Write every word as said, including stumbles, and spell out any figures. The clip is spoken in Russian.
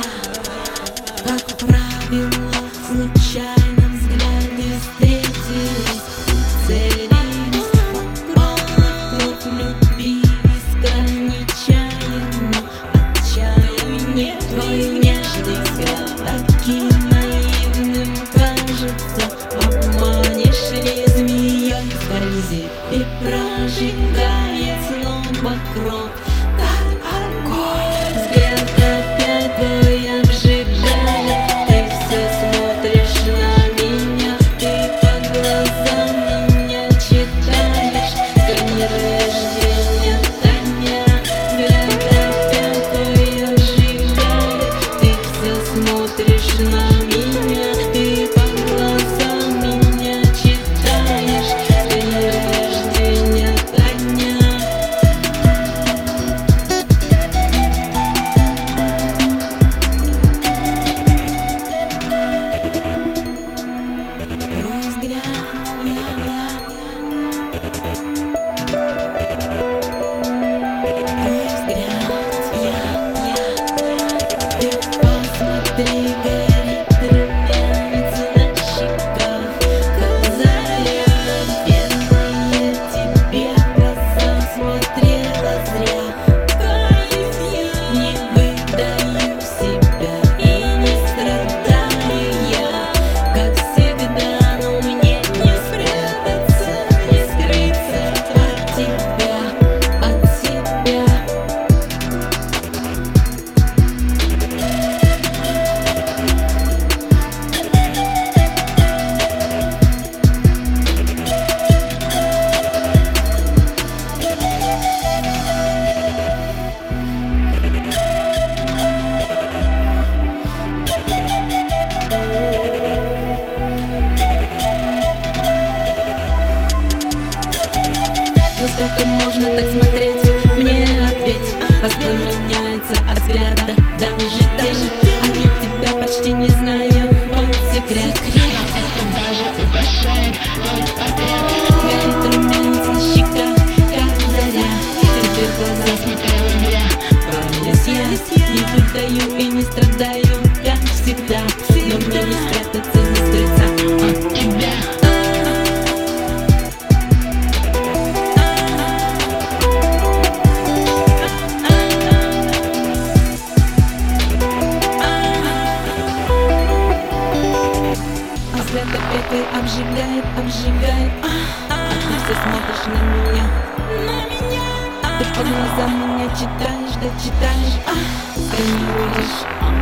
Как правило, случайно взгляды встретились, целились, вокруг влюбились, крайне нечаянно, отчаяние. Твой нежный взгляд таким наивным кажется. Обманешь ли змеей, скользит и прожигает снова кровь, как огонь. Взгляд опять твой обжигает. Ты все смотришь на меня, ты по глазам меня читаешь. День рождения Таня. Взгляд опять твой обжигает. Ты все смотришь на меня, ты по глазам меня читаешь. День рождения Таня. Твой взгляд, твой взгляд, я, я, ты посмотри, горит румянец на щеках, как заря. Верная тебе глаза смотрела зря. Каюсь я, не выдаю себя и не страдаю я, как всегда, но мне не спрятаться, не скрыться от тебя, от себя. Ну сколько можно так смотреть? Мне ответь. Воспламеняется от взгляда даже день. А я тебя почти не знаю, он секрет. Горит румянец на щеках, как заря. Тебе в глаза смотрела зря. Каюсь я, не выдаю и не страдаю, как всегда, но мне не спрятаться, не скрыться от тебя. Взгляд опять твой обжигает, обжигает. А ты все смотришь на меня, на меня. Ты по глазам меня читаешь, да читаешь. Сканируешь.